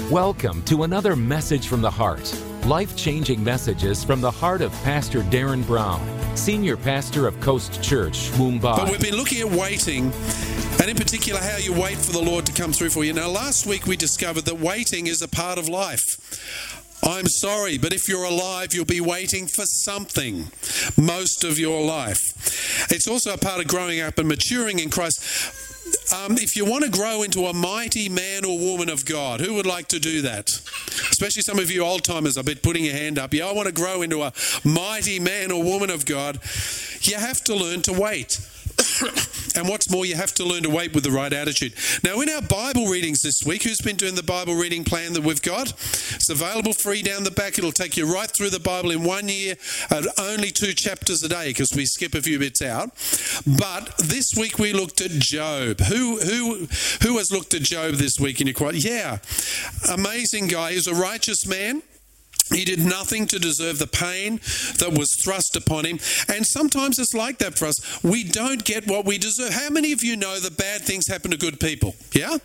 Welcome to another Message from the Heart. Life-changing messages from the heart of Pastor Darren Brown, Senior Pastor of Coast Church, Mumbai. But we've been looking at waiting, and in particular how you wait for the Lord to come through for you. Now, last week we discovered that waiting is a part of life. I'm sorry, but if you're alive, you'll be waiting for something most of your life. It's also a part of growing up and maturing in Christ. If you want to grow into a mighty man or woman of God, who would like to do that? Especially some of you old-timers, I bet, putting your hand up. Yeah, I want to grow into a mighty man or woman of God. You have to learn to wait. And what's more, you have to learn to wait with the right attitude. Now, in our Bible readings this week, who's been doing the Bible reading plan that we've got? It's available free down the back. It'll take you right through the Bible in 1 year, only 2 chapters a day, because we skip a few bits out. But this week we looked at Job. Who has looked at Job this week? And you're quite, yeah, amazing guy. He's a righteous man. He did nothing to deserve the pain that was thrust upon him. And sometimes it's like that for us. We don't get what we deserve. How many of you know that bad things happen to good people? Yeah?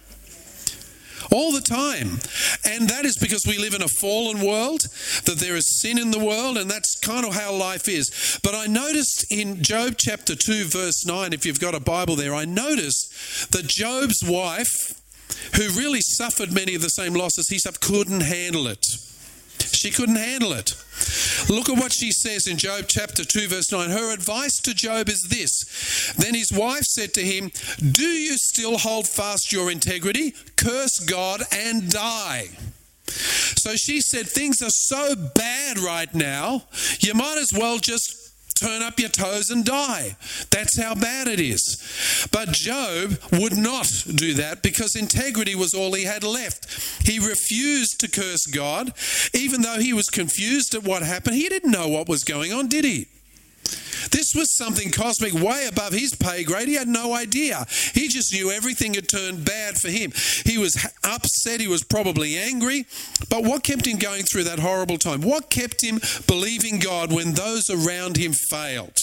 All the time. And that is because we live in a fallen world, that there is sin in the world, and that's kind of how life is. But I noticed in Job chapter 2, verse 9, if you've got a Bible there, I noticed that Job's wife, who really suffered many of the same losses he suffered, couldn't handle it. She couldn't handle it. Look at what she says in Job chapter 2, verse 9. Her advice to Job is this. Then his wife said to him, "Do you still hold fast your integrity? Curse God and die." So she said, things are so bad right now, you might as well just turn up your toes and die. That's how bad it is. But Job would not do that because integrity was all he had left. He refused to curse God, even though he was confused at what happened. He didn't know what was going on, did he? This was something cosmic, way above his pay grade. He had no idea. He just knew everything had turned bad for him. He was upset. He was probably angry. But what kept him going through that horrible time? What kept him believing God when those around him failed?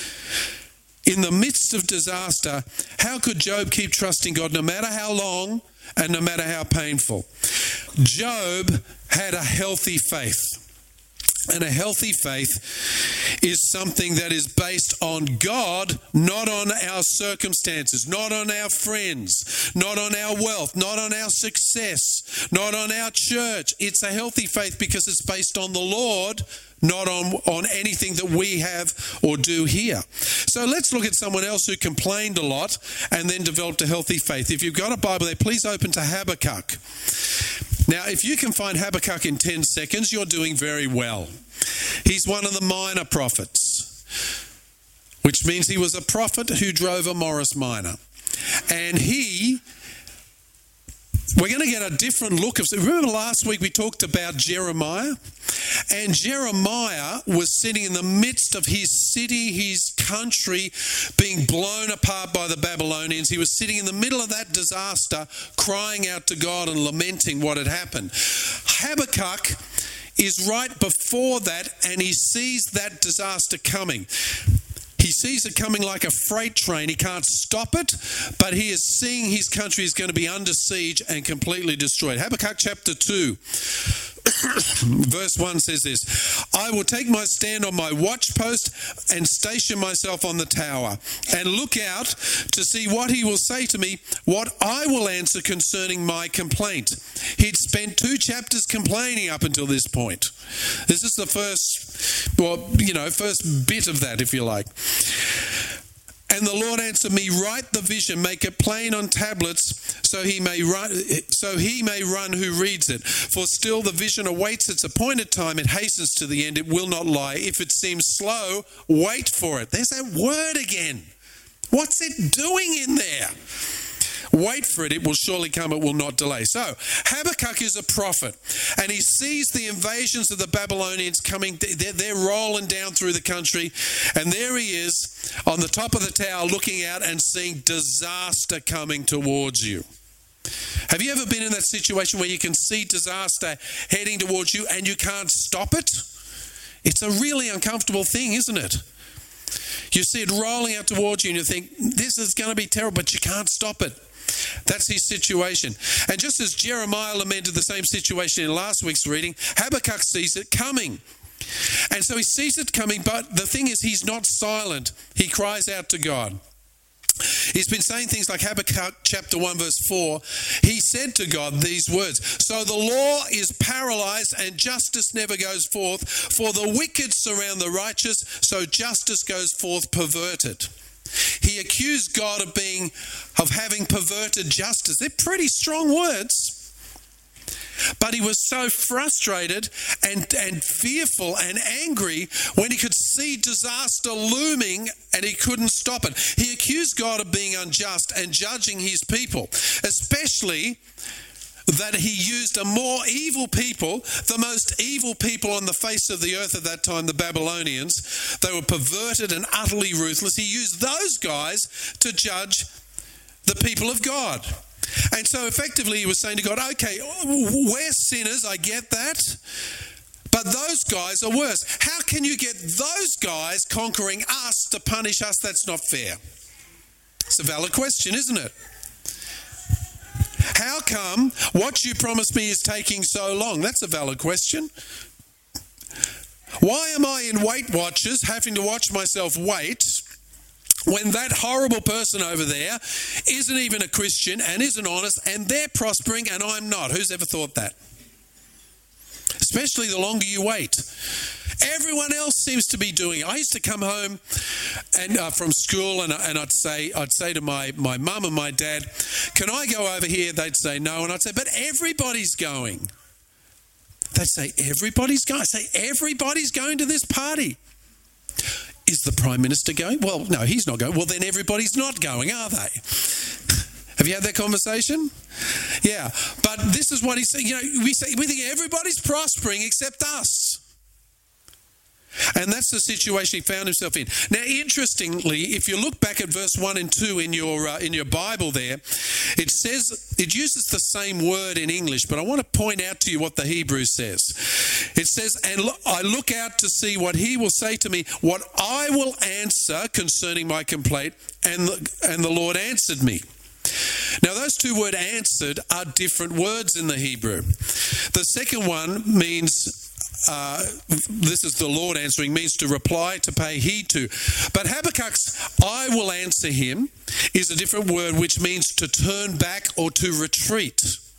In the midst of disaster, how could Job keep trusting God no matter how long and no matter how painful? Job had a healthy faith. And a healthy faith is something that is based on God, not on our circumstances, not on our friends, not on our wealth, not on our success, not on our church. It's a healthy faith because it's based on the Lord, not on anything that we have or do here. So let's look at someone else who complained a lot and then developed a healthy faith. If you've got a Bible there, please open to Habakkuk. Now, if you can find Habakkuk in 10 seconds, you're doing very well. He's one of the minor prophets, which means he was a prophet who drove a Morris Minor. And we're going to get a different look of. Remember last week we talked about Jeremiah? And Jeremiah was sitting in the midst of his city, his country being blown apart by the Babylonians. He was sitting in the middle of that disaster, crying out to God and lamenting what had happened. Habakkuk is right before that, and he sees that disaster coming. He sees it coming like a freight train. He can't stop it, but he is seeing his country is going to be under siege and completely destroyed. Habakkuk chapter 2. Verse 1 says this, "I will take my stand on my watchpost and station myself on the tower and look out to see what he will say to me, what I will answer concerning my complaint." He'd spent 2 chapters complaining up until this point. This is the first bit of that, if you like. "And the Lord answered me, write the vision, make it plain on tablets, so he may run who reads it. For still the vision awaits its appointed time. It hastens to the end. It will not lie. If it seems slow, wait for it." There's that word again. What's it doing in there? Wait for it, it will surely come, it will not delay. So, Habakkuk is a prophet, and he sees the invasions of the Babylonians coming. They're rolling down through the country, and there he is on the top of the tower looking out and seeing disaster coming towards you. Have you ever been in that situation where you can see disaster heading towards you and you can't stop it? It's a really uncomfortable thing, isn't it? You see it rolling out towards you and you think, this is going to be terrible, but you can't stop it. That's his situation. And just as Jeremiah lamented the same situation in last week's reading, Habakkuk sees it coming. And so he sees it coming, but the thing is, he's not silent. He cries out to God. He's been saying things like Habakkuk chapter 1 verse 4. He said to God these words, "So the law is paralyzed and justice never goes forth. For the wicked surround the righteous, so justice goes forth perverted." He accused God of having perverted justice. They're pretty strong words. But he was so frustrated and fearful and angry when he could see disaster looming and he couldn't stop it. He accused God of being unjust and judging his people, especially that he used a more evil people, the most evil people on the face of the earth at that time, the Babylonians. They were perverted and utterly ruthless. He used those guys to judge the people of God. And so effectively he was saying to God, okay, we're sinners, I get that, but those guys are worse. How can you get those guys conquering us to punish us? That's not fair. It's a valid question, isn't it? How come what you promised me is taking so long? That's a valid question. Why am I in Weight Watchers having to watch myself wait when that horrible person over there isn't even a Christian and isn't honest and they're prospering and I'm not? Who's ever thought that? Especially the longer you wait. Everyone else seems to be doing it. I used to come home and from school and I'd say to my mum and my dad, "Can I go over here?" They'd say no, and I'd say, "But everybody's going." They'd say, "Everybody's going?" I'd say, "Everybody's going to this party." Is the Prime Minister going? Well, no, he's not going. Well, then everybody's not going, are they? Have you had that conversation? Yeah. But this is what he's saying. You know, we think everybody's prospering except us. And that's the situation he found himself in. Now, interestingly, if you look back at verse 1 and 2 in your Bible there, it says, it uses the same word in English, but I want to point out to you what the Hebrew says. It says, "And I look out to see what he will say to me, what I will answer concerning my complaint, and the Lord answered me." Now, those two words "answered" are different words in the Hebrew. The second one means, this is the Lord answering, means to reply, to pay heed to. But Habakkuk's "I will answer him" is a different word which means to turn back or to retreat.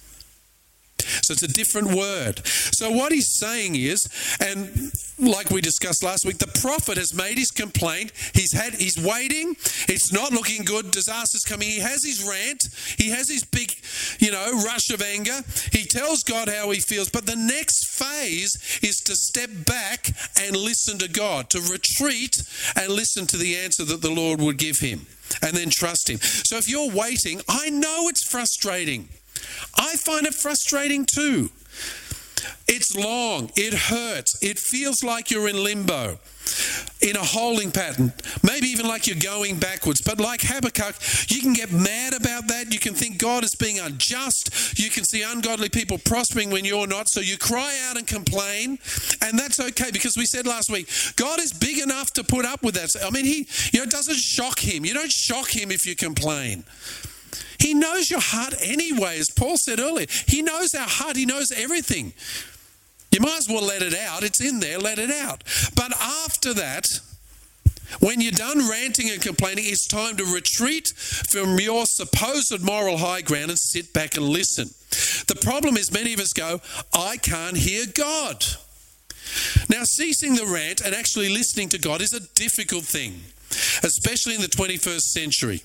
So it's a different word. So what he's saying is, and like we discussed last week, the prophet has made his complaint. He's waiting. It's not looking good. Disaster's coming. He has his rant. He has his big, rush of anger. He tells God how he feels. But the next phase is to step back and listen to God, to retreat and listen to the answer that the Lord would give him, and then trust him. So if you're waiting, I know it's frustrating. I find it frustrating too. It's long, it hurts, it feels like you're in limbo, in a holding pattern, maybe even like you're going backwards. But like Habakkuk, you can get mad about that. You can think God is being unjust. You can see ungodly people prospering when you're not. So you cry out and complain, and that's okay, because we said last week, God is big enough to put up with that. I mean, it doesn't shock him. You don't shock him if you complain. He knows your heart anyway, as Paul said earlier. He knows our heart. He knows everything. You might as well let it out. It's in there. Let it out. But after that, when you're done ranting and complaining, it's time to retreat from your supposed moral high ground and sit back and listen. The problem is many of us go, "I can't hear God." Now, ceasing the rant and actually listening to God is a difficult thing, especially in the 21st century.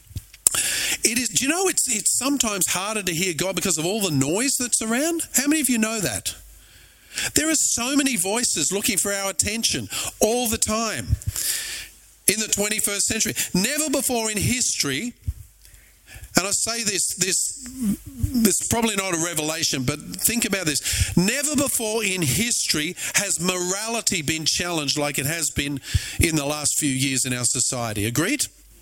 It is. Do you know it's sometimes harder to hear God because of all the noise that's around? How many of you know that? There are so many voices looking for our attention all the time in the 21st century. Never before in history, and I say this is probably not a revelation, but think about this. Never before in history has morality been challenged like it has been in the last few years in our society. Agreed?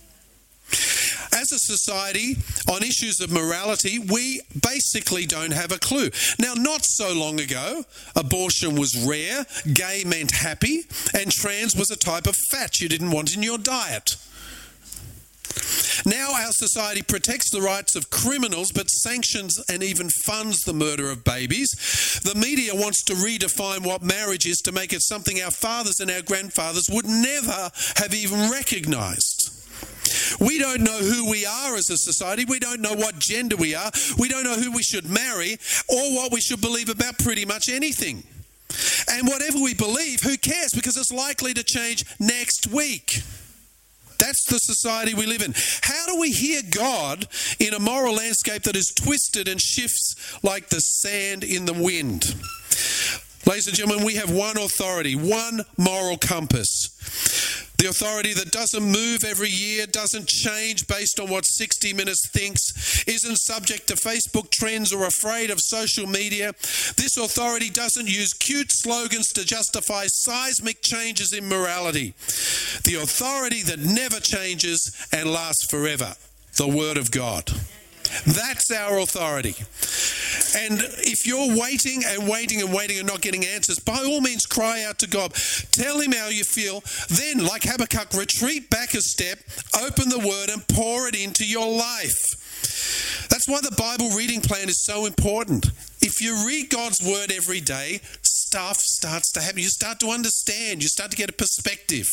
As a society, on issues of morality, we basically don't have a clue. Now, not so long ago, abortion was rare, gay meant happy, and trans was a type of fat you didn't want in your diet. Now our society protects the rights of criminals but sanctions and even funds the murder of babies. The media wants to redefine what marriage is to make it something our fathers and our grandfathers would never have even recognized. We don't know who we are as a society. We don't know what gender we are. We don't know who we should marry or what we should believe about pretty much anything. And whatever we believe, who cares? Because it's likely to change next week. That's the society we live in. How do we hear God in a moral landscape that is twisted and shifts like the sand in the wind? Ladies and gentlemen, we have one authority, one moral compass. The authority that doesn't move every year, doesn't change based on what 60 Minutes thinks, isn't subject to Facebook trends or afraid of social media. This authority doesn't use cute slogans to justify seismic changes in morality. The authority that never changes and lasts forever, the Word of God. That's our authority. And if you're waiting and waiting and waiting and not getting answers, by all means cry out to God. Tell him how you feel. Then, like Habakkuk, retreat back a step, open the Word and pour it into your life. That's why the Bible reading plan is so important. If you read God's Word every day, stuff starts to happen. You start to understand. You start to get a perspective.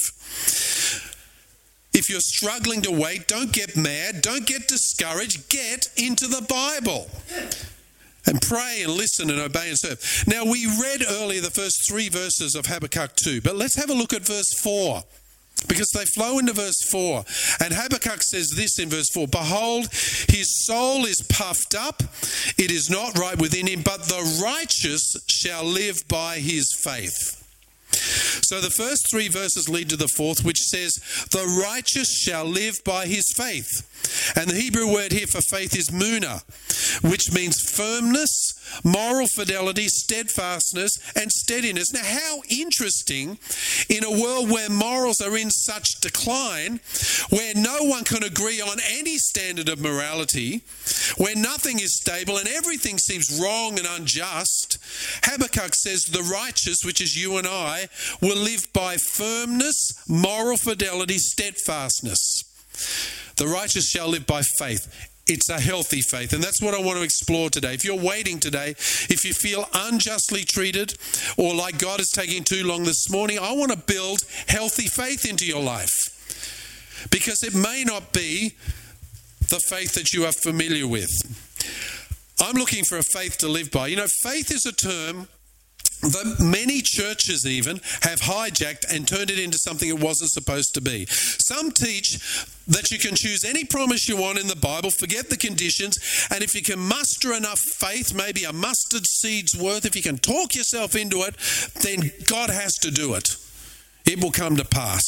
If you're struggling to wait, don't get mad, don't get discouraged, get into the Bible and pray and listen and obey and serve. Now, we read earlier the first 3 verses of Habakkuk 2, but let's have a look at verse 4 because they flow into verse 4. And Habakkuk says this in verse 4, "Behold, his soul is puffed up, it is not right within him, but the righteous shall live by his faith." So the first 3 verses lead to the 4th, which says, "The righteous shall live by his faith." And the Hebrew word here for faith is munah, which means firmness, moral fidelity, steadfastness, and steadiness. Now, how interesting in a world where morals are in such decline, where no one can agree on any standard of morality, where nothing is stable and everything seems wrong and unjust, Habakkuk says the righteous, which is you and I, will live by firmness, moral fidelity, steadfastness. The righteous shall live by faith. It's a healthy faith, and that's what I want to explore today. If you're waiting today, if you feel unjustly treated or like God is taking too long this morning, I want to build healthy faith into your life because it may not be the faith that you are familiar with. I'm looking for a faith to live by. You know, faith is a term that many churches even have hijacked and turned it into something it wasn't supposed to be. Some teach that you can choose any promise you want in the Bible, forget the conditions, and if you can muster enough faith, maybe a mustard seed's worth, if you can talk yourself into it, then God has to do it. It will come to pass.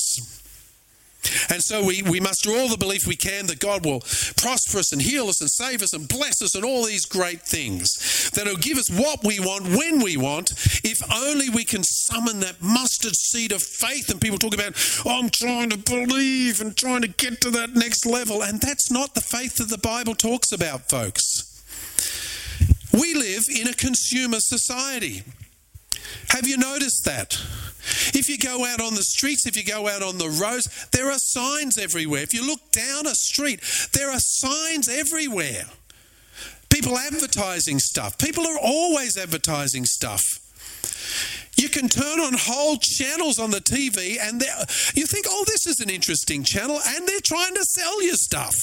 And so we muster all the belief we can that God will prosper us and heal us and save us and bless us and all these great things. That He'll give us what we want when we want, if only we can summon that mustard seed of faith. And people talk about, I'm trying to believe and trying to get to that next level. And that's not the faith that the Bible talks about, folks. We live in a consumer society. Have you noticed that? If you go out on the streets, if you go out on the roads, there are signs everywhere. If you look down a street, there are signs everywhere. People advertising stuff. People are always advertising stuff. You can turn on whole channels on the TV and you think, oh, this is an interesting channel, and they're trying to sell you stuff.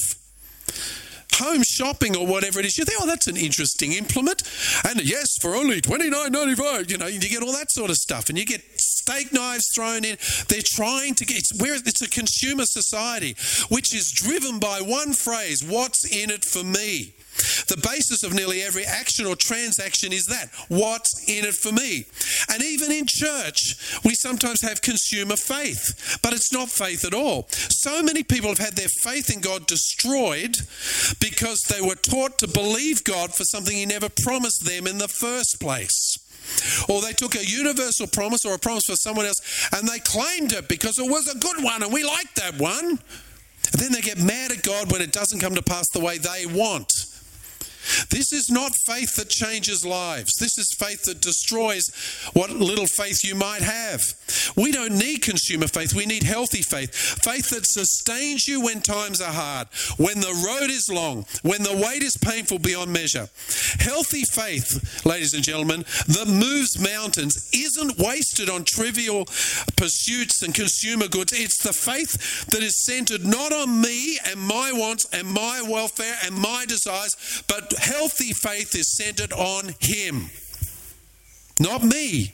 Home shopping or whatever it is, you think, oh, that's an interesting implement. And yes, for only $29.95, you get all that sort of stuff. And you get steak knives thrown in. They're trying to get, it's a consumer society, which is driven by one phrase, what's in it for me? The basis of nearly every action or transaction is that, what's in it for me? And even in church, we sometimes have consumer faith, but it's not faith at all. So many people have had their faith in God destroyed because they were taught to believe God for something He never promised them in the first place. Or they took a universal promise or a promise for someone else and they claimed it because it was a good one and we liked that one. And then they get mad at God when it doesn't come to pass the way they want. This is not faith that changes lives. This is faith that destroys what little faith you might have. We don't need consumer faith. We need healthy faith. Faith that sustains you when times are hard, when the road is long, when the wait is painful beyond measure. Healthy faith, ladies and gentlemen, that moves mountains isn't wasted on trivial pursuits and consumer goods. It's the faith that is centered not on me and my wants and my welfare and my desires, but healthy faith is centered on Him, not me.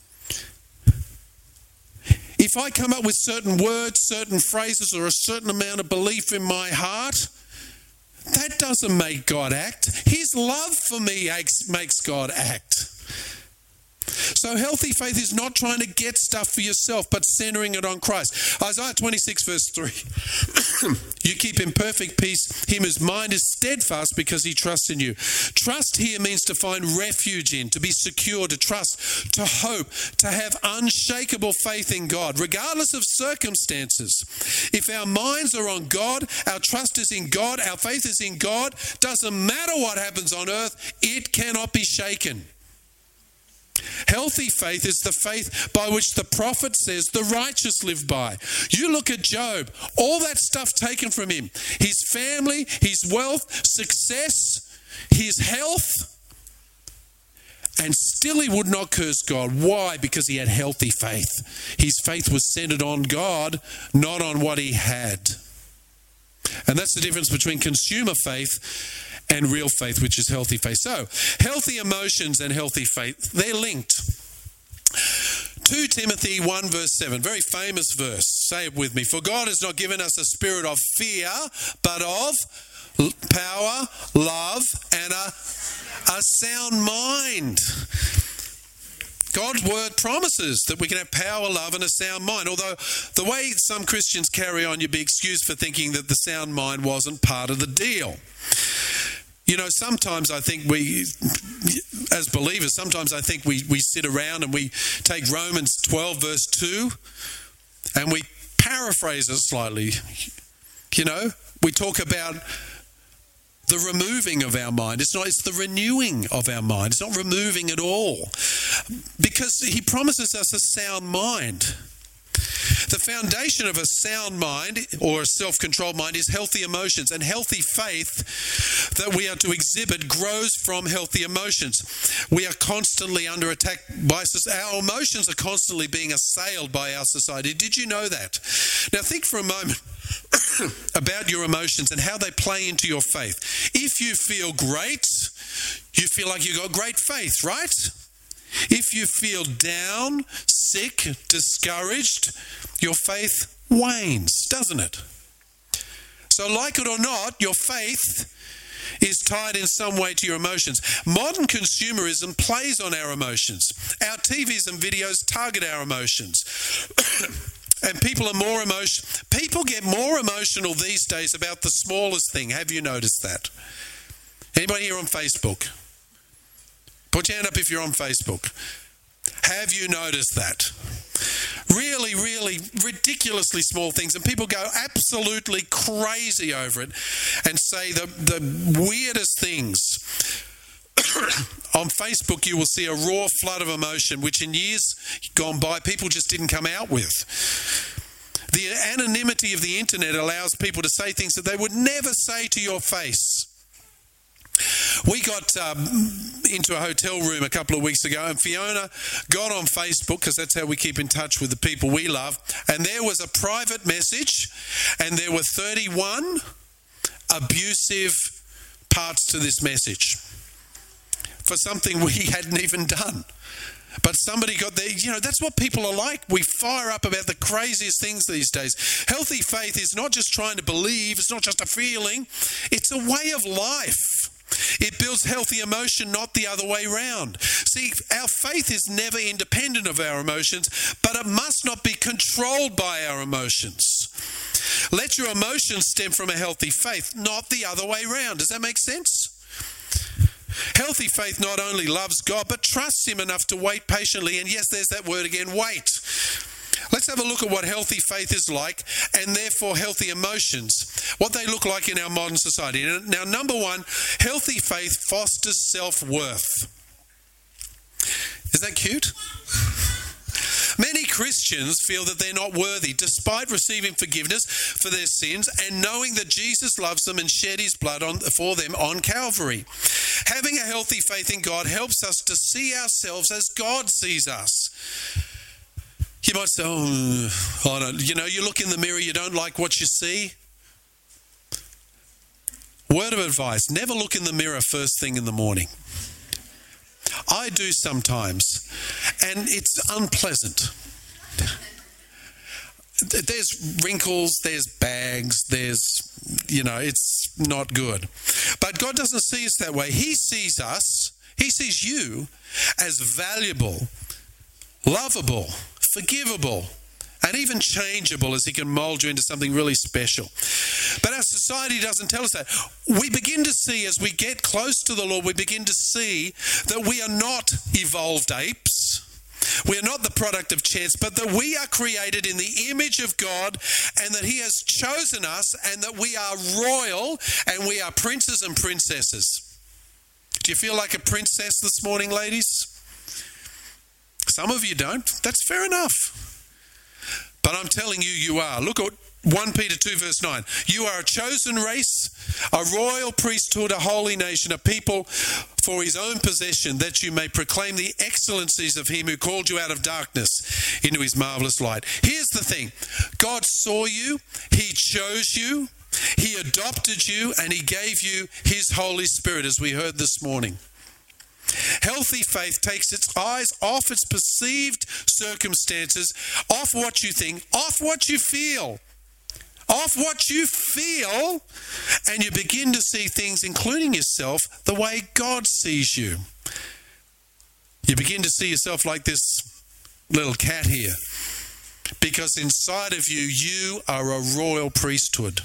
If I come up with certain words, certain phrases, or a certain amount of belief in my heart, that doesn't make God act. His love for me makes God act. So healthy faith is not trying to get stuff for yourself, but centering it on Christ. Isaiah 26 verse 3. You keep in perfect peace him whose mind is steadfast because he trusts in you. Trust here means to find refuge in, to be secure, to trust, to hope, to have unshakable faith in God, regardless of circumstances. If our minds are on God, our trust is in God, our faith is in God, doesn't matter what happens on earth, it cannot be shaken. Healthy faith is the faith by which the prophet says the righteous live by. You look at Job, all that stuff taken from him, his family, his wealth, success, his health, and still he would not curse God. Why? Because he had healthy faith. His faith was centered on God, not on what he had. And that's the difference between consumer faith and real faith, which is healthy faith. So, healthy emotions and healthy faith, they're linked. 2 Timothy 1 verse 7, very famous verse. Say it with me. For God has not given us a spirit of fear, but of power, love, and a sound mind. God's word promises that we can have power, love, and a sound mind. Although the way some Christians carry on, you'd be excused for thinking that the sound mind wasn't part of the deal. You know, sometimes I think we, as believers, sometimes I think we sit around and we take Romans 12 verse 2 and we paraphrase it slightly. You know, we talk about the removing of our mind. It's the renewing of our mind. It's not removing at all. Because he promises us a sound mind. The foundation of a sound mind or a self-controlled mind is healthy emotions, and healthy faith that we are to exhibit grows from healthy emotions. We are constantly under attack by society. Our emotions are constantly being assailed by our society. Did you know that? Now think for a moment about your emotions and how they play into your faith. If you feel great, you feel like you've got great faith, right? If you feel down, sick, discouraged, your faith wanes, doesn't it? So like it or not, your faith is tied in some way to your emotions. Modern consumerism plays on our emotions. Our TVs and videos target our emotions. And people get more emotional these days about the smallest thing. Have you noticed that? Anybody here on Facebook? Put your hand up if you're on Facebook. Have you noticed that? Really, really ridiculously small things. And people go absolutely crazy over it and say the weirdest things. On Facebook, you will see a raw flood of emotion, which in years gone by, people just didn't come out with. The anonymity of the internet allows people to say things that they would never say to your face. We got into a hotel room a couple of weeks ago, and Fiona got on Facebook, because that's how we keep in touch with the people we love, and there was a private message, and there were 31 abusive parts to this message for something we hadn't even done. But somebody got there. You know, that's what people are like. We fire up about the craziest things these days. Healthy faith is not just trying to believe. It's not just a feeling. It's a way of life. It builds healthy emotion, not the other way round. See, our faith is never independent of our emotions, but it must not be controlled by our emotions. Let your emotions stem from a healthy faith, not the other way round. Does that make sense? Healthy faith not only loves God, but trusts Him enough to wait patiently. And yes, there's that word again, wait. Let's have a look at what healthy faith is like, and therefore healthy emotions, what they look like in our modern society. Now, number one, healthy faith fosters self-worth. Is that cute? Many Christians feel that they're not worthy, despite receiving forgiveness for their sins and knowing that Jesus loves them and shed his blood for them on Calvary. Having a healthy faith in God helps us to see ourselves as God sees us. You might say, you look in the mirror, you don't like what you see. Word of advice, never look in the mirror first thing in the morning. I do sometimes, and it's unpleasant. There's wrinkles, there's bags, it's not good. But God doesn't see us that way. He sees us, he sees you as valuable, lovable, forgivable, and even changeable, as he can mold you into something really special. But our society doesn't tell us that. We begin to see, as we get close to the Lord, we begin to see that we are not evolved apes. We are not the product of chance, but that we are created in the image of God, and that he has chosen us, and that we are royal, and we are princes and princesses. Do you feel like a princess this morning, ladies? Some of you don't. That's fair enough. But I'm telling you, you are. Look at 1 Peter 2 verse 9. You are a chosen race, a royal priesthood, a holy nation, a people for his own possession, that you may proclaim the excellencies of him who called you out of darkness into his marvelous light. Here's the thing. God saw you, he chose you, he adopted you, and he gave you his Holy Spirit, as we heard this morning. Healthy faith takes its eyes off its perceived circumstances, off what you think, off what you feel. Off what you feel, and you begin to see things, including yourself, the way God sees you. You begin to see yourself like this little cat here, because inside of you, you are a royal priesthood.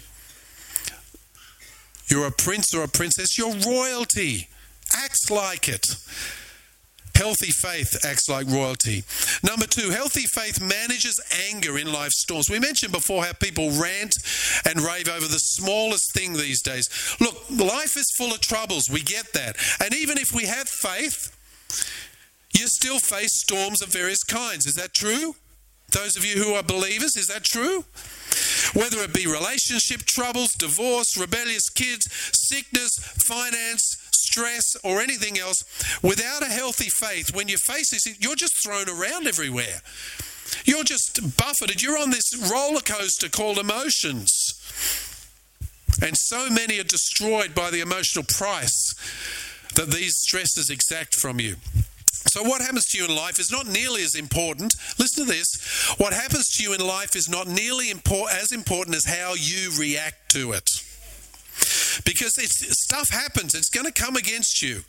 You're a prince or a princess. You're royalty. Acts like it. Healthy faith acts like royalty. Number two, healthy faith manages anger in life's storms. We mentioned before how people rant and rave over the smallest thing these days. Look, life is full of troubles. We get that. And even if we have faith, you still face storms of various kinds. Is that true? Those of you who are believers, is that true? Whether it be relationship troubles, divorce, rebellious kids, sickness, finance, stress, or anything else, without a healthy faith, when you face this, you're just thrown around everywhere. You're just buffeted. You're on this roller coaster called emotions. And so many are destroyed by the emotional price that these stresses exact from you. So what happens to you in life is not nearly as important. Listen to this. What happens to you in life is not nearly as important as how you react to it. Because stuff happens. It's going to come against you.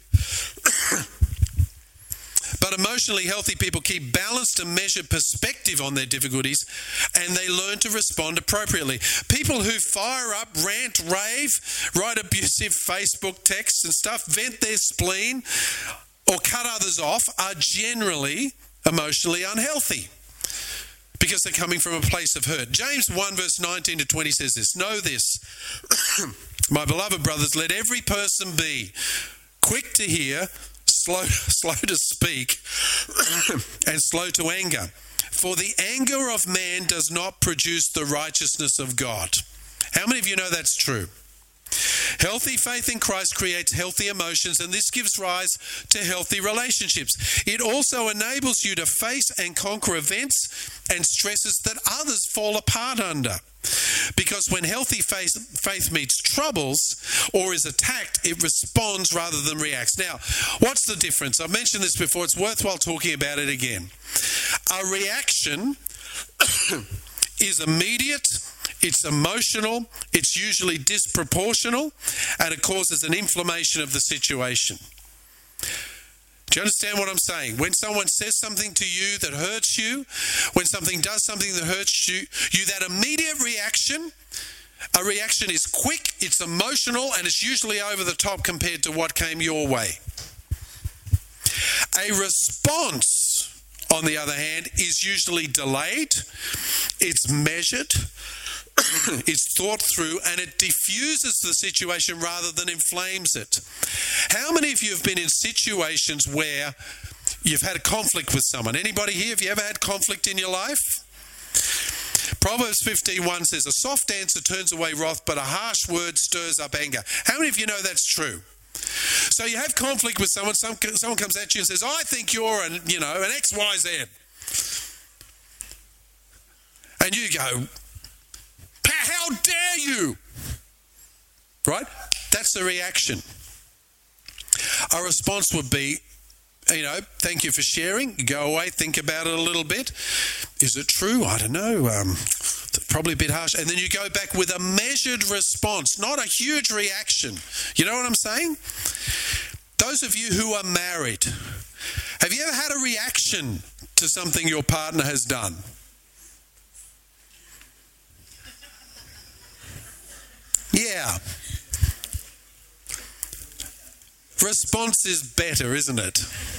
But emotionally healthy people keep balanced and measured perspective on their difficulties, and they learn to respond appropriately. People who fire up, rant, rave, write abusive Facebook texts and stuff, vent their spleen, or cut others off are generally emotionally unhealthy, because they're coming from a place of hurt. James 1 verse 19 to 20 says this, know this, my beloved brothers, let every person be quick to hear, slow to speak, and slow to anger. For the anger of man does not produce the righteousness of God. How many of you know that's true? Healthy faith in Christ creates healthy emotions, and this gives rise to healthy relationships. It also enables you to face and conquer events and stresses that others fall apart under. Because when healthy faith meets troubles or is attacked, it responds rather than reacts. Now, what's the difference? I've mentioned this before. It's worthwhile talking about it again. A reaction is immediate, it's emotional, it's usually disproportional, and it causes an inflammation of the situation. Do you understand what I'm saying? When someone says something to you that hurts you, when something does something that hurts you, that immediate reaction, a reaction is quick, it's emotional, and it's usually over the top compared to what came your way. A response on the other hand, is usually delayed, it's measured, it's thought through, and it diffuses the situation rather than inflames it. How many of you have been in situations where you've had a conflict with someone? Anybody here, have you ever had conflict in your life? Proverbs 15:1 says, a soft answer turns away wrath, but a harsh word stirs up anger. How many of you know that's true? So you have conflict with someone, someone comes at you and says, I think you're an XYZ. And you go, how dare you? Right? That's the reaction. Our response would be, thank you for sharing. Go away, think about it a little bit. Is it true? I don't know. Probably a bit harsh. And then you go back with a measured response, not a huge reaction. You know what I'm saying? Those of you who are married, have you ever had a reaction to something your partner has done? Yeah. Response is better, isn't it?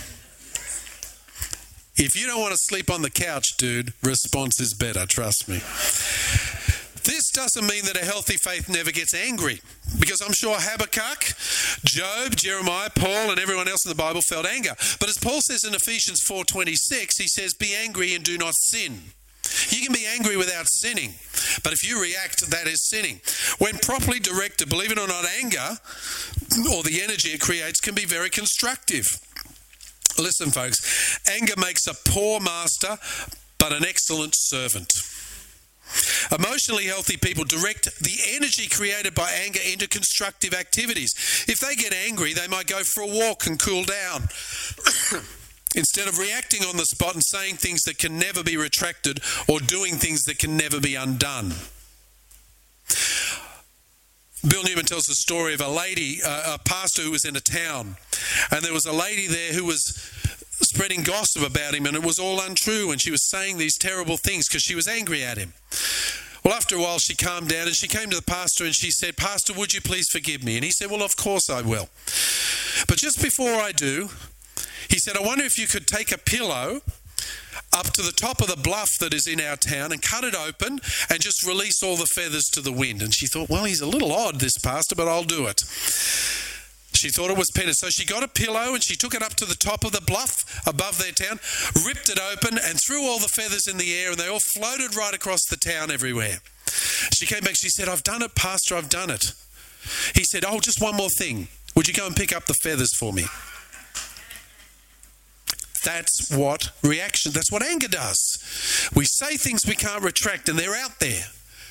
If you don't want to sleep on the couch, dude, response is better, trust me. This doesn't mean that a healthy faith never gets angry, because I'm sure Habakkuk, Job, Jeremiah, Paul, and everyone else in the Bible felt anger. But as Paul says in Ephesians 4:26, he says, be angry and do not sin. You can be angry without sinning, but if you react, that is sinning. When properly directed, believe it or not, anger, or the energy it creates, can be very constructive. Listen, folks, anger makes a poor master, but an excellent servant. Emotionally healthy people direct the energy created by anger into constructive activities. If they get angry, they might go for a walk and cool down. Instead of reacting on the spot and saying things that can never be retracted or doing things that can never be undone. Bill Newman tells the story of a lady, a pastor who was in a town, and there was a lady there who was spreading gossip about him, and it was all untrue, and she was saying these terrible things because she was angry at him. Well, after a while, she calmed down and she came to the pastor and she said, Pastor, would you please forgive me? And he said, well, of course I will. But just before I do, he said, I wonder if you could take a pillow up to the top of the bluff that is in our town and cut it open and just release all the feathers to the wind. And she thought, well, he's a little odd, this pastor, but I'll do it. She thought it was penance. So she got a pillow and she took it up to the top of the bluff above their town, ripped it open and threw all the feathers in the air, and they all floated right across the town everywhere. She came back, she said, I've done it, Pastor, I've done it. He said, oh, just one more thing. Would you go and pick up the feathers for me? That's what anger does. We say things we can't retract and they're out there.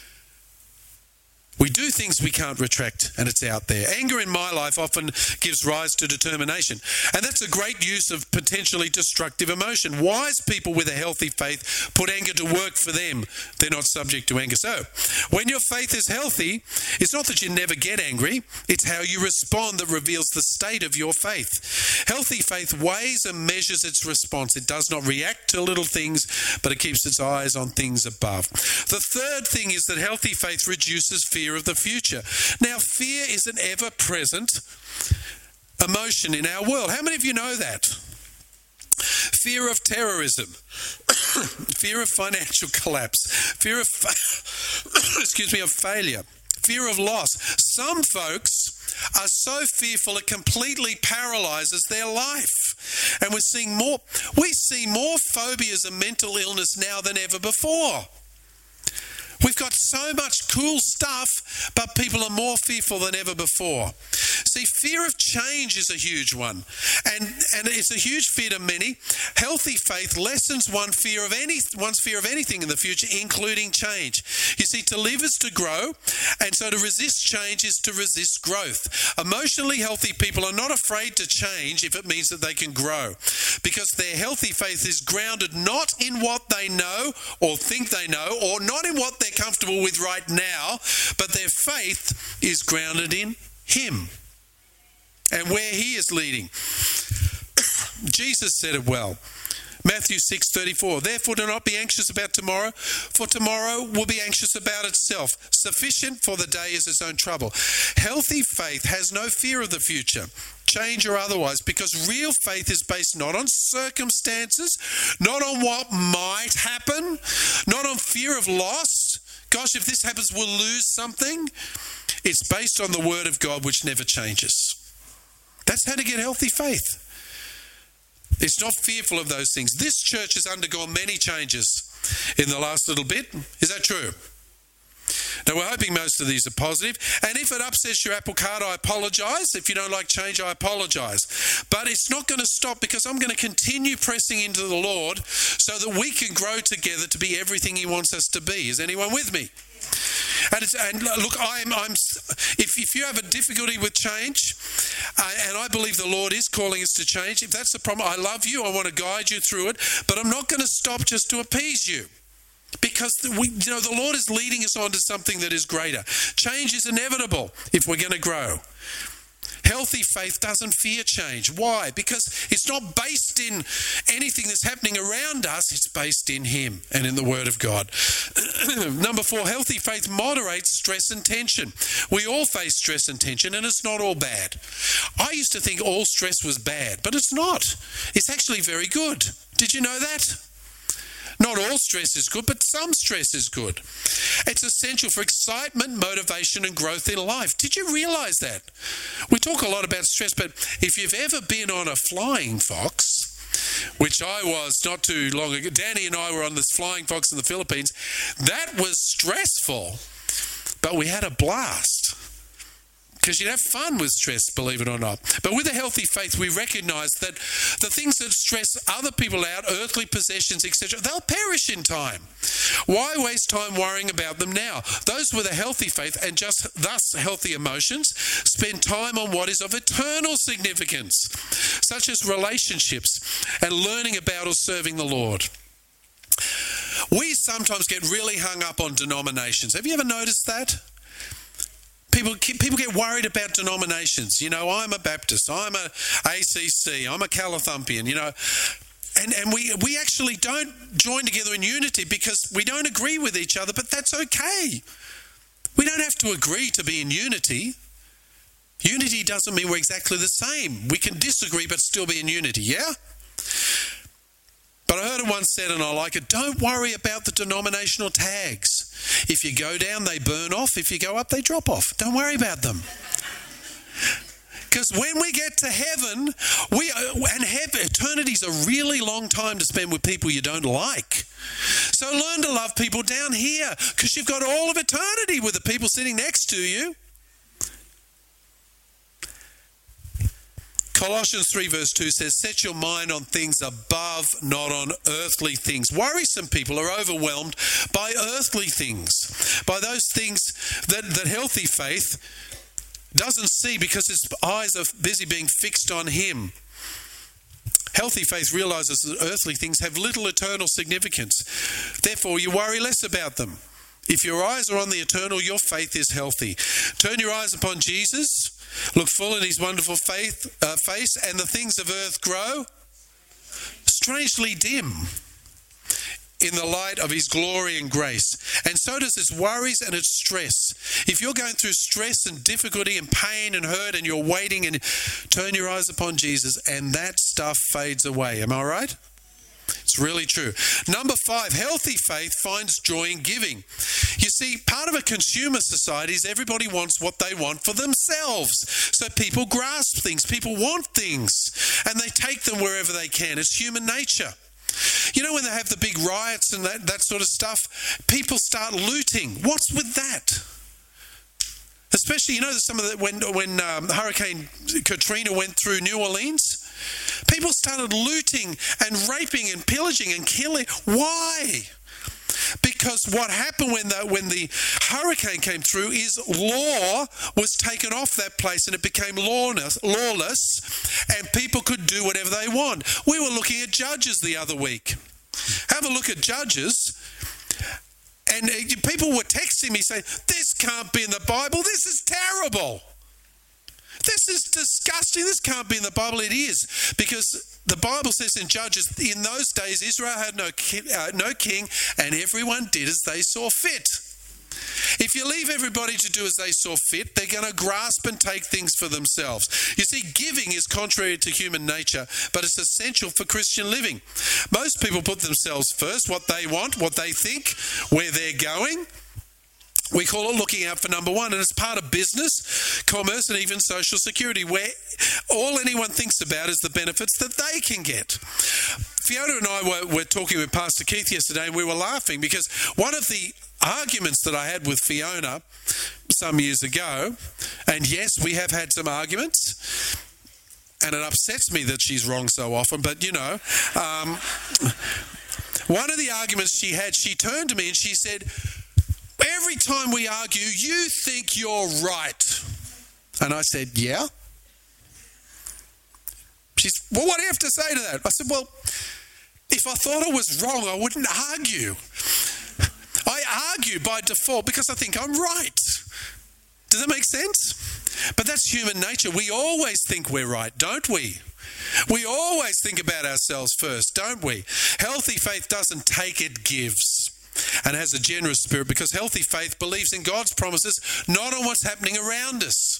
We do things we can't retract and it's out there. Anger in my life often gives rise to determination. And that's a great use of potentially destructive emotion. Wise people with a healthy faith put anger to work for them. They're not subject to anger. So, when your faith is healthy, it's not that you never get angry. It's how you respond that reveals the state of your faith. Healthy faith weighs and measures its response. It does not react to little things, but it keeps its eyes on things above. The third thing is that healthy faith reduces fear of the future. Now, fear is an ever-present emotion in our world. How many of you know that? Fear of terrorism, fear of financial collapse, fear of of failure, fear of loss. Some folks are so fearful it completely paralyzes their life. And we see more phobias and mental illness now than ever before. We've got so much cool stuff, but people are more fearful than ever before. See, fear of change is a huge one. And it's a huge fear to many. Healthy faith lessens one's fear of anything in the future, including change. You see, to live is to grow, and so to resist change is to resist growth. Emotionally healthy people are not afraid to change if it means that they can grow, because their healthy faith is grounded not in what they know or think they know, or not in what they're comfortable with right now, but their faith is grounded in Him and where He is leading. Jesus said it well. Matthew 6:34. Therefore do not be anxious about tomorrow, for tomorrow will be anxious about itself. Sufficient for the day is its own trouble. Healthy faith has no fear of the future. change or otherwise, because real faith is based not on circumstances, not on what might happen, not on fear of loss. Gosh, if this happens, we'll lose something. It's based on the Word of God, which never changes. That's how to get healthy faith. It's not fearful of those things. This church has undergone many changes in the last little bit. Is that true? Now, we're hoping most of these are positive. And if it upsets your apple cart, I apologise. If you don't like change, I apologise. But it's not going to stop, because I'm going to continue pressing into the Lord so that we can grow together to be everything He wants us to be. Is anyone with me? And look, if you have a difficulty with change, and I believe the Lord is calling us to change, if that's the problem, I love you, I want to guide you through it, but I'm not going to stop just to appease you. Because the Lord is leading us on to something that is greater. Change is inevitable if we're going to grow. Healthy faith doesn't fear change. Why? Because it's not based in anything that's happening around us. It's based in Him and in the Word of God. Number 4, healthy faith moderates stress and tension. We all face stress and tension, and it's not all bad. I used to think all stress was bad, but it's not. It's actually very good. Did you know that? Not all stress is good, but some stress is good. It's essential for excitement, motivation, and growth in life. Did you realise that? We talk a lot about stress, but if you've ever been on a flying fox, which I was not too long ago, Danny and I were on this flying fox in the Philippines, that was stressful, but we had a blast. Because you have fun with stress, believe it or not. But with a healthy faith, we recognise that the things that stress other people out, earthly possessions, etc., they'll perish in time. Why waste time worrying about them now? Those with a healthy faith and just thus healthy emotions spend time on what is of eternal significance, such as relationships and learning about or serving the Lord. We sometimes get really hung up on denominations. Have you ever noticed that? People get worried about denominations. You know, I'm a Baptist, I'm a ACC, I'm a Calathumpian, you know. And we actually don't join together in unity because we don't agree with each other, but that's okay. We don't have to agree to be in unity. Unity doesn't mean we're exactly the same. We can disagree but still be in unity, yeah? But I heard it once said, and I like it, don't worry about the denominational tags. If you go down, they burn off. If you go up, they drop off. Don't worry about them. Because when we get to heaven, eternity's a really long time to spend with people you don't like. So learn to love people down here, because you've got all of eternity with the people sitting next to you. Colossians 3 verse 2 says, set your mind on things above, not on earthly things. Worrisome people are overwhelmed by earthly things, by those things that healthy faith doesn't see because its eyes are busy being fixed on Him. Healthy faith realizes that earthly things have little eternal significance. Therefore, you worry less about them. If your eyes are on the eternal, your faith is healthy. Turn your eyes upon Jesus. Look full in His wonderful face, and the things of earth grow strangely dim in the light of His glory and grace. And so does its worries and its stress. If you're going through stress and difficulty and pain and hurt and you're waiting, and turn your eyes upon Jesus and that stuff fades away. Am I right? It's really true. Number 5, healthy faith finds joy in giving. You see, part of a consumer society is everybody wants what they want for themselves. So people grasp things, people want things, and they take them wherever they can. It's human nature. You know, when they have the big riots and that sort of stuff, people start looting. What's with that? Especially, you know, some of the, when Hurricane Katrina went through New Orleans, people started looting and raping and pillaging and killing. Why? Because what happened when the hurricane came through is law was taken off that place and it became lawless, and people could do whatever they want. We were looking at Judges the other week. Have a look at Judges. And people were texting me saying, this can't be in the Bible. This is terrible. This is disgusting. This can't be in the Bible. It is. Because the Bible says in Judges, in those days, Israel had no king, and everyone did as they saw fit. If you leave everybody to do as they saw fit, they're going to grasp and take things for themselves. You see, giving is contrary to human nature, but it's essential for Christian living. Most people put themselves first, what they want, what they think, where they're going. We call it looking out for number one, and it's part of business, commerce, and even social security, where all anyone thinks about is the benefits that they can get. Fiona and I were talking with Pastor Keith yesterday, and we were laughing because one of the arguments that I had with Fiona some years ago, and yes, we have had some arguments, and it upsets me that she's wrong so often, but you know, one of the arguments she had, she turned to me and she said, "Every time we argue, you think you're right." And I said, "Yeah." She's, "Well, what do you have to say to that?" I said, "Well, if I thought I was wrong, I wouldn't argue. I argue by default because I think I'm right." Does that make sense? But that's human nature. We always think we're right, don't we? We always think about ourselves first, don't we? Healthy faith doesn't take, it gives. And has a generous spirit, because healthy faith believes in God's promises, not on what's happening around us.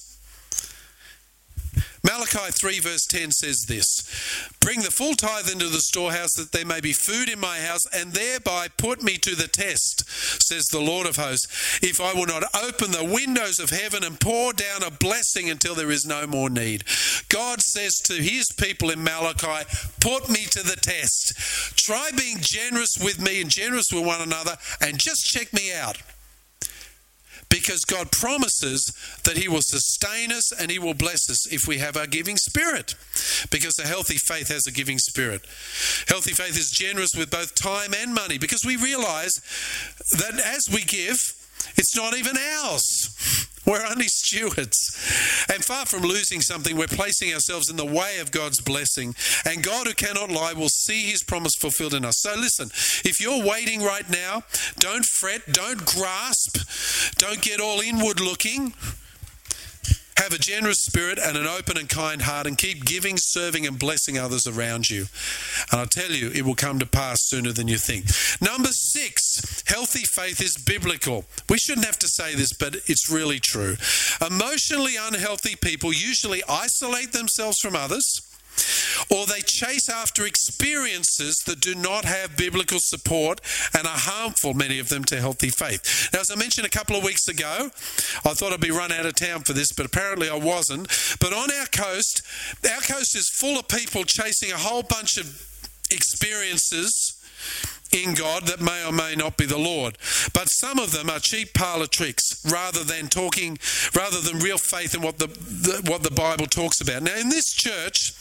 Malachi 3 verse 10 says this: "Bring the full tithe into the storehouse, that there may be food in my house, and thereby put me to the test, says the Lord of hosts, if I will not open the windows of heaven and pour down a blessing until there is no more need." God says to his people in Malachi, put me to the test. Try being generous with me and generous with one another, and just check me out. Because God promises that he will sustain us and he will bless us if we have our giving spirit. Because a healthy faith has a giving spirit. Healthy faith is generous with both time and money, because we realize that as we give, it's not even ours. We're only stewards. And far from losing something, we're placing ourselves in the way of God's blessing. And God, who cannot lie, will see his promise fulfilled in us. So listen, if you're waiting right now, don't fret, don't grasp, don't get all inward looking. Have a generous spirit and an open and kind heart, and keep giving, serving, and blessing others around you. And I tell you, it will come to pass sooner than you think. Number 6, healthy faith is biblical. We shouldn't have to say this, but it's really true. Emotionally unhealthy people usually isolate themselves from others, or they chase after experiences that do not have biblical support and are harmful, many of them, to healthy faith. Now, as I mentioned a couple of weeks ago, I thought I'd be run out of town for this, but apparently I wasn't. But on our coast is full of people chasing a whole bunch of experiences in God that may or may not be the Lord. But some of them are cheap parlor tricks rather than real faith in what the Bible talks about. Now, in this church,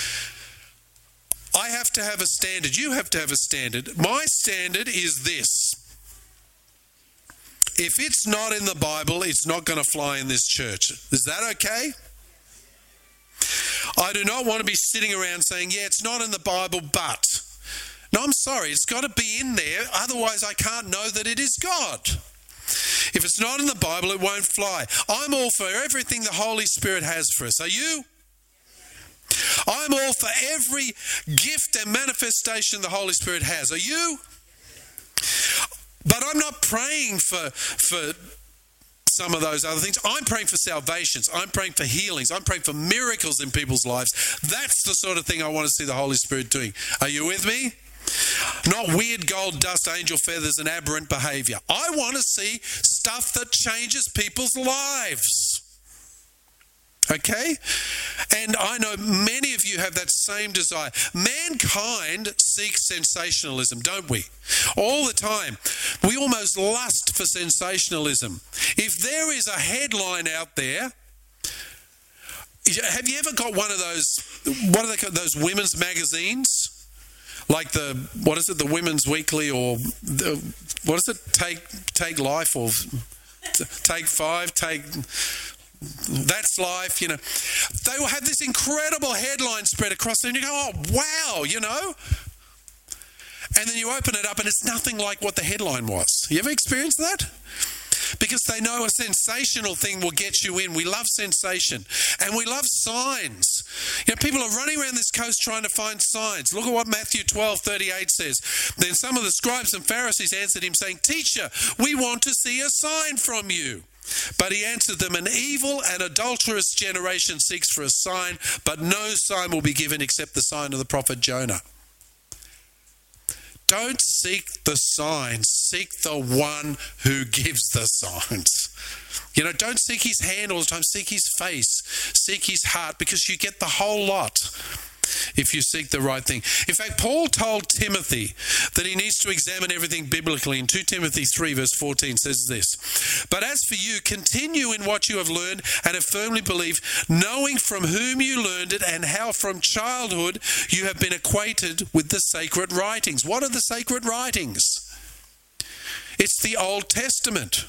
I have to have a standard. You have to have a standard. My standard is this: if it's not in the Bible, it's not going to fly in this church. Is that okay? I do not want to be sitting around saying, yeah, it's not in the Bible, but... No, I'm sorry, it's got to be in there, otherwise I can't know that it is God. If it's not in the Bible, it won't fly. I'm all for everything the Holy Spirit has for us. Are you? I'm all for every gift and manifestation the Holy Spirit has. Are you? But I'm not praying for some of those other things. I'm praying for salvations. I'm praying for healings. I'm praying for miracles in people's lives. That's the sort of thing I want to see the Holy Spirit doing. Are you with me? Not weird gold dust, angel feathers, and aberrant behavior. I want to see stuff that changes people's lives. Okay? And I know many of you have that same desire. Mankind seeks sensationalism, don't we? All the time. We almost lust for sensationalism. If there is a headline out there, have you ever got one of those, what are they called, those women's magazines? Like the Women's Weekly, or Take Life, or Take 5, That's Life, you know. They will have this incredible headline spread across there, and you go, oh, wow, you know. And then you open it up and it's nothing like what the headline was. You ever experienced that? Because they know a sensational thing will get you in. We love sensation and we love signs. You know, people are running around this coast trying to find signs. Look at what Matthew 12:38 says. Then some of the scribes and Pharisees answered him, saying, Teacher, we want to see a sign from you. But he answered them, an evil and adulterous generation seeks for a sign, but no sign will be given except the sign of the prophet Jonah. Don't seek the signs, seek the one who gives the signs. You know, don't seek his hand all the time, seek his face, seek his heart, because you get the whole lot if you seek the right thing. In fact, Paul told Timothy that he needs to examine everything biblically. In 2 Timothy 3 verse 14 says this, But as for you, continue in what you have learned and have firmly believed, knowing from whom you learned it and how from childhood you have been acquainted with the sacred writings. What are the sacred writings? It's the Old Testament.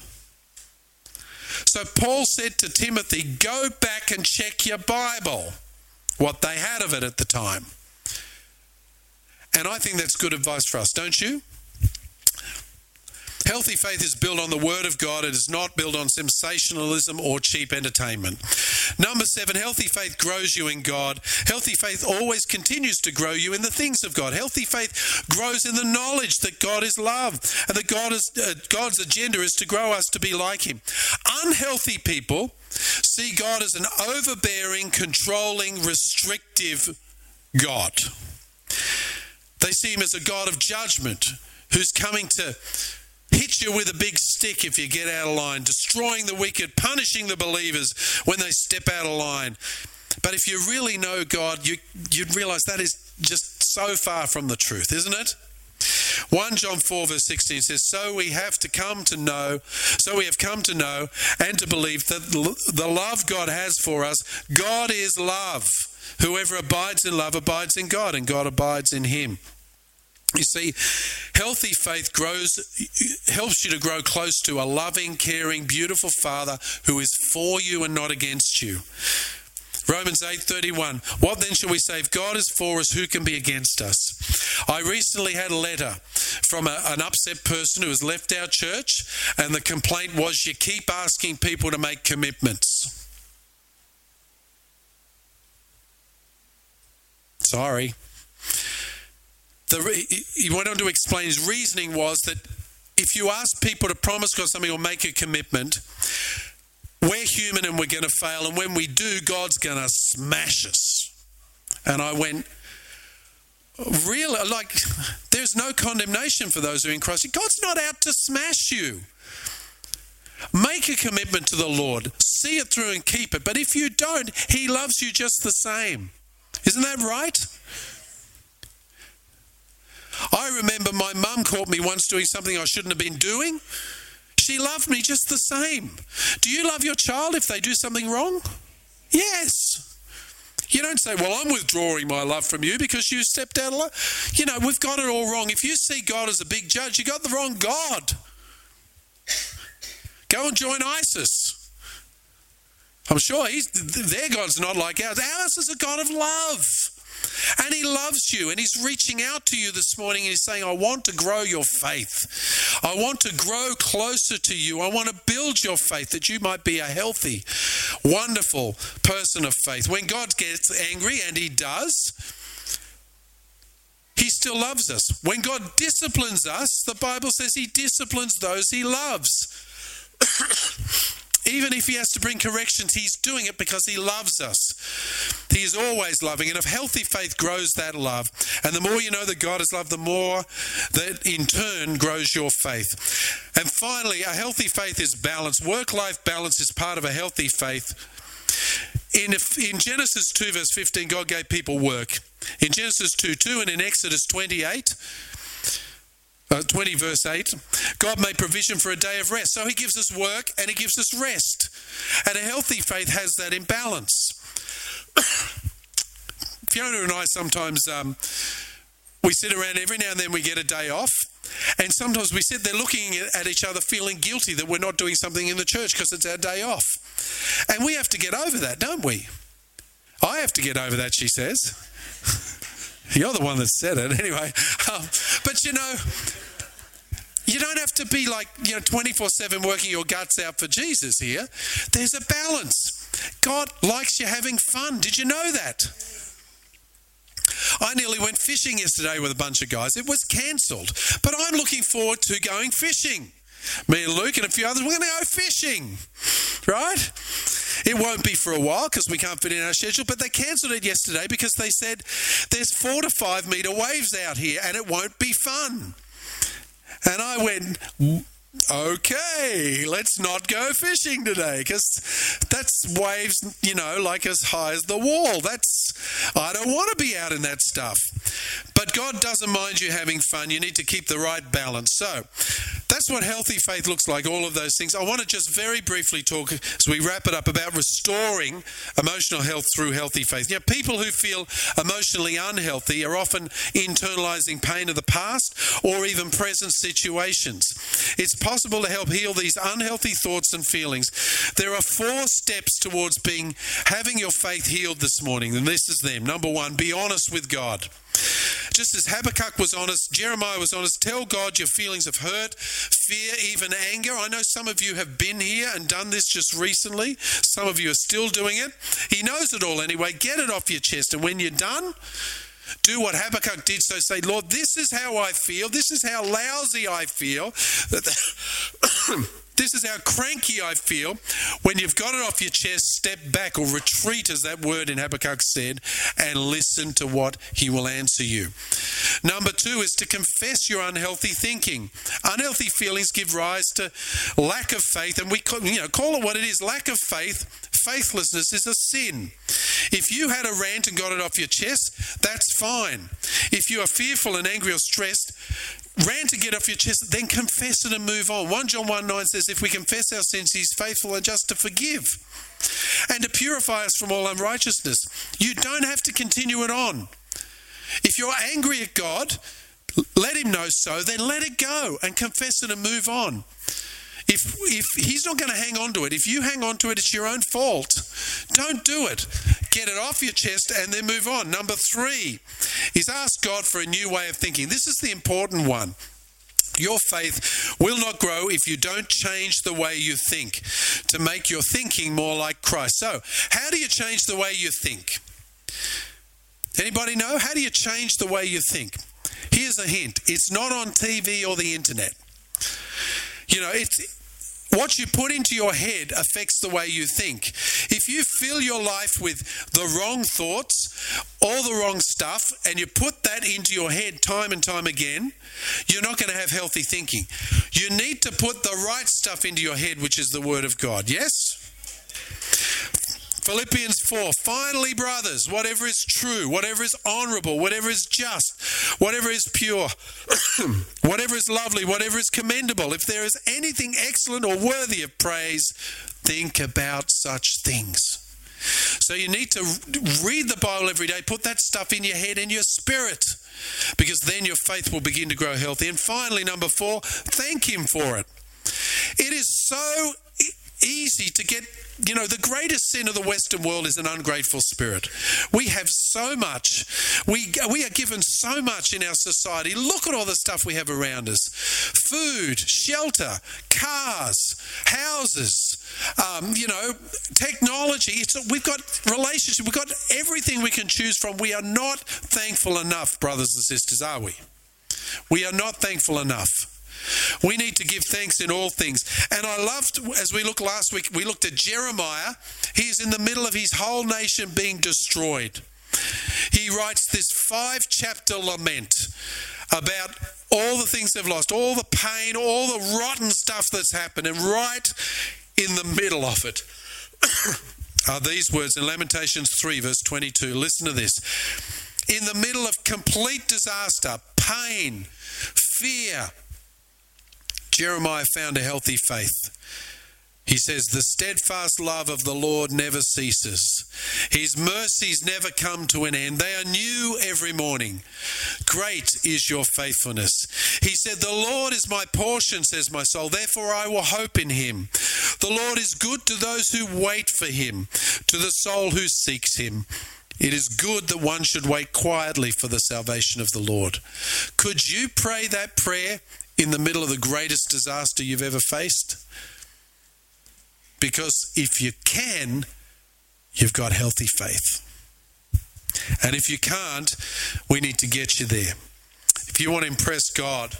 So Paul said to Timothy, go back and check your Bible, what they had of it at the time. And I think that's good advice for us, don't you? Healthy faith is built on the Word of God. It is not built on sensationalism or cheap entertainment. Number 7, healthy faith grows you in God. Healthy faith always continues to grow you in the things of God. Healthy faith grows in the knowledge that God is love and that God's agenda is to grow us to be like Him. Unhealthy people see God as an overbearing, controlling, restrictive God. They see Him as a God of judgment who's coming to hit you with a big stick if you get out of line, destroying the wicked, punishing the believers when they step out of line. But if you really know God, you'd realize that is just so far from the truth, isn't it? 1 John 4 verse 16 says, So we have come to know and to believe that the love God has for us, God is love. Whoever abides in love abides in God, and God abides in him. You see, healthy faith helps you to grow close to a loving, caring, beautiful Father who is for you and not against you. Romans 8:31, what then shall we say? If God is for us, who can be against us? I recently had a letter from an upset person who has left our church, and the complaint was, you keep asking people to make commitments. Sorry. He went on to explain his reasoning was that if you ask people to promise God something or make a commitment, we're human and we're going to fail, and when we do, God's going to smash us. And I went, really? Like, there's no condemnation for those who are in Christ. God's not out to smash you. Make a commitment to the Lord. See it through and keep it. But if you don't, He loves you just the same. Isn't that right? I remember my mum caught me once doing something I shouldn't have been doing. She loved me just the same. Do you love your child if they do something wrong? Yes. You don't say, well, I'm withdrawing my love from you because you stepped out of love. You know, we've got it all wrong. If you see God as a big judge, you got the wrong God. Go and join ISIS. I'm sure their God's not like ours. Ours is a God of love. And He loves you, and He's reaching out to you this morning, and He's saying, I want to grow your faith. I want to grow closer to you. I want to build your faith that you might be a healthy, wonderful person of faith. When God gets angry, and He does, He still loves us. When God disciplines us, the Bible says He disciplines those He loves. Even if He has to bring corrections, He's doing it because He loves us. He is always loving. And if healthy faith grows that love, and the more you know that God is love, the more that in turn grows your faith. And finally, a healthy faith is balance. Work-life balance is part of a healthy faith. In Genesis 2 verse 15, God gave people work. In Genesis 2:2 and in Exodus 20 verse 8, God made provision for a day of rest. So He gives us work and He gives us rest. And a healthy faith has that in balance. Fiona and I sometimes, we sit around every now and then we get a day off. And sometimes we sit there looking at each other feeling guilty that we're not doing something in the church because it's our day off. And we have to get over that, don't we? I have to get over that, she says. You're the one that said it anyway. But you know, you don't have to be like, 24/7 working your guts out for Jesus here. There's a balance. God likes you having fun. Did you know that? I nearly went fishing yesterday with a bunch of guys. It was cancelled, but I'm looking forward to going fishing. Me and Luke and a few others, we're going to go fishing, right? It won't be for a while because we can't fit in our schedule, but they cancelled it yesterday because they said there's 4 to 5 metre waves out here and it won't be fun. And I went, okay, let's not go fishing today because that's waves, like as high as the wall. I don't want to be out in that stuff. But God doesn't mind you having fun. You need to keep the right balance. So that's what healthy faith looks like, all of those things. I want to just very briefly talk as we wrap it up about restoring emotional health through healthy faith. People who feel emotionally unhealthy are often internalizing pain of the past or even present situations. It's possible to help heal these unhealthy thoughts and feelings. There are 4 steps towards having your faith healed this morning, and this is them. Number 1, be honest with God. Just as Habakkuk was honest, Jeremiah was honest. Tell God your feelings of hurt, fear, even anger. I know some of you have been here and done this just recently. Some of you are still doing it. He knows it all anyway. Get it off your chest. And when you're done, do what Habakkuk did. So say, Lord, this is how I feel. This is how lousy I feel. This is how cranky I feel. When you've got it off your chest, step back or retreat, as that word in Habakkuk said, and listen to what he will answer you. Number 2 is to confess your unhealthy thinking. Unhealthy feelings give rise to lack of faith, and we call it what it is. Lack of faith, faithlessness is a sin. If you had a rant and got it off your chest, that's fine. If you are fearful and angry or stressed, rant and get off your chest, then confess it and move on. 1 John 1:9 says, if we confess our sins, he's faithful and just to forgive and to purify us from all unrighteousness. You don't have to continue it on. If you're angry at God, let him know so, then let it go and confess it and move on. If he's not going to hang on to it, if you hang on to it, it's your own fault. Don't do it. Get it off your chest and then move on. Number 3 is ask God for a new way of thinking. This is the important one. Your faith will not grow if you don't change the way you think to make your thinking more like Christ. So, how do you change the way you think? Anybody know? How do you change the way you think? Here's a hint. It's not on TV or the internet. What you put into your head affects the way you think. If you fill your life with the wrong thoughts, all the wrong stuff, and you put that into your head time and time again, you're not going to have healthy thinking. You need to put the right stuff into your head, which is the Word of God. Yes? Philippians 4, finally, brothers, whatever is true, whatever is honourable, whatever is just, whatever is pure, whatever is lovely, whatever is commendable, if there is anything excellent or worthy of praise, think about such things. So you need to read the Bible every day, put that stuff in your head and your spirit, because then your faith will begin to grow healthy. And finally, number 4, thank him for it. It is so easy to get, the greatest sin of the Western world is an ungrateful spirit. We have so much. We are given so much in our society. Look at all the stuff we have around us. Food, shelter, cars, houses, technology. We've got relationships. We've got everything we can choose from. We are not thankful enough, brothers and sisters, are we? We are not thankful enough. We need to give thanks in all things. And I loved, as we looked last week, we looked at Jeremiah. He's in the middle of his whole nation being destroyed. He writes this 5-chapter lament about all the things they've lost, all the pain, all the rotten stuff that's happened. And right in the middle of it are these words in Lamentations 3, verse 22. Listen to this. In the middle of complete disaster, pain, fear, Jeremiah found a healthy faith. He says, the steadfast love of the Lord never ceases. His mercies never come to an end. They are new every morning. Great is your faithfulness. He said, the Lord is my portion, says my soul. Therefore I will hope in him. The Lord is good to those who wait for him, to the soul who seeks him. It is good that one should wait quietly for the salvation of the Lord. Could you pray that prayer in the middle of the greatest disaster you've ever faced? Because if you can, you've got healthy faith. And if you can't, we need to get you there. If you want to impress God,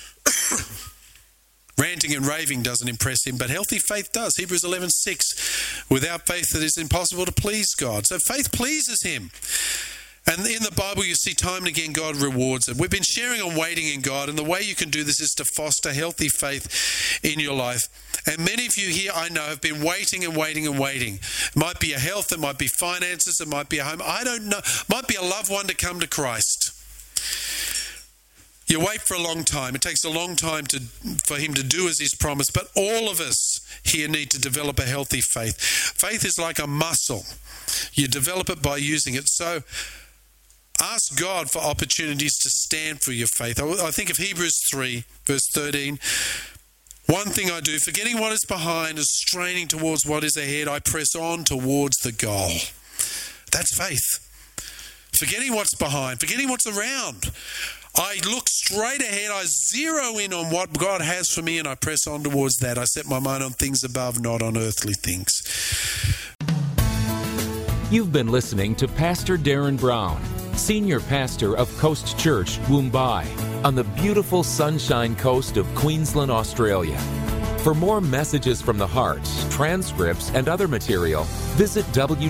ranting and raving doesn't impress him, but healthy faith does. Hebrews 11:6, without faith it is impossible to please God. So faith pleases him. And in the Bible, you see time and again God rewards it. We've been sharing on waiting in God, and the way you can do this is to foster healthy faith in your life. And many of you here, I know, have been waiting and waiting and waiting. It might be a health, it might be finances, it might be a home. I don't know. It might be a loved one to come to Christ. You wait for a long time. It takes a long time for him to do as he's promised. But all of us here need to develop a healthy faith. Faith is like a muscle. You develop it by using it. So ask God for opportunities to stand for your faith. I think of Hebrews 3, verse 13. One thing I do, forgetting what is behind and straining towards what is ahead, I press on towards the goal. That's faith. Forgetting what's behind, forgetting what's around. I look straight ahead, I zero in on what God has for me, and I press on towards that. I set my mind on things above, not on earthly things. You've been listening to Pastor Darren Brown, Senior Pastor of Coast Church, Woombye, on the beautiful Sunshine Coast of Queensland, Australia. For more messages from the heart, transcripts, and other material, visit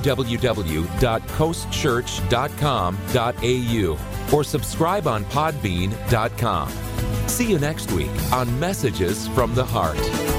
www.coastchurch.com.au or subscribe on podbean.com. See you next week on Messages from the Heart.